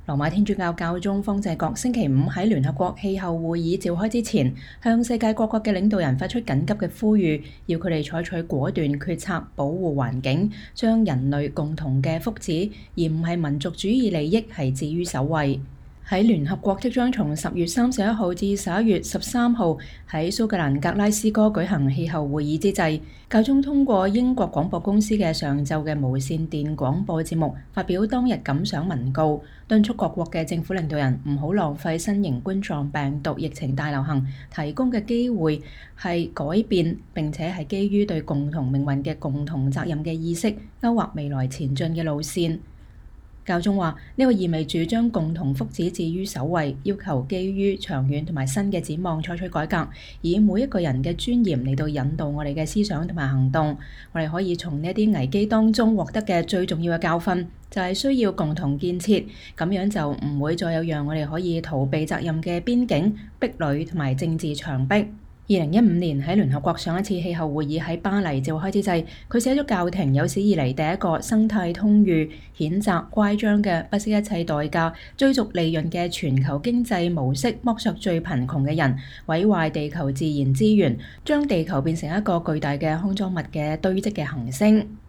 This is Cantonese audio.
羅馬天主教教宗方濟各星期五喺聯合國氣候會議召開之前，向世界各國嘅領導人發出緊急嘅呼籲，要佢哋採取果斷決策，保護環境，將人類共同嘅福祉，而唔係民族主義利益係置於首位。喺聯合國即將從10月31號至11月13號喺蘇格蘭格拉斯哥舉行氣候會議之際，教宗通過英國廣播公司嘅上晝嘅無線電廣播節目，發表當日感想文告，敦促各國嘅政府領導人唔好浪費新型冠狀病毒疫情大流行提供嘅機會，係改變並且係基於對共同命運嘅共同責任嘅意識，勾畫未來前進嘅路線。教宗話呢個意味住將共同福祉置於首位，要求基於長遠同埋新嘅展望採取改革，以每一個人嘅尊嚴嚟到引導我哋嘅思想同埋行動。我哋可以從呢啲危機當中獲得嘅最重要嘅教訓，就係需要共同建設，咁樣就唔會再有讓我哋可以逃避責任嘅邊境、壁壘同埋政治牆壁。2015年喺聯合國上一次氣候會議喺巴黎召開之際，佢寫咗教廷有史以嚟第一個生態通諭，譴責乖張嘅不惜一切代價追逐利潤嘅全球經濟模式，剝削最貧窮嘅人，毀壞地球自然資源，將地球變成一個巨大嘅康莊物嘅堆積嘅行星。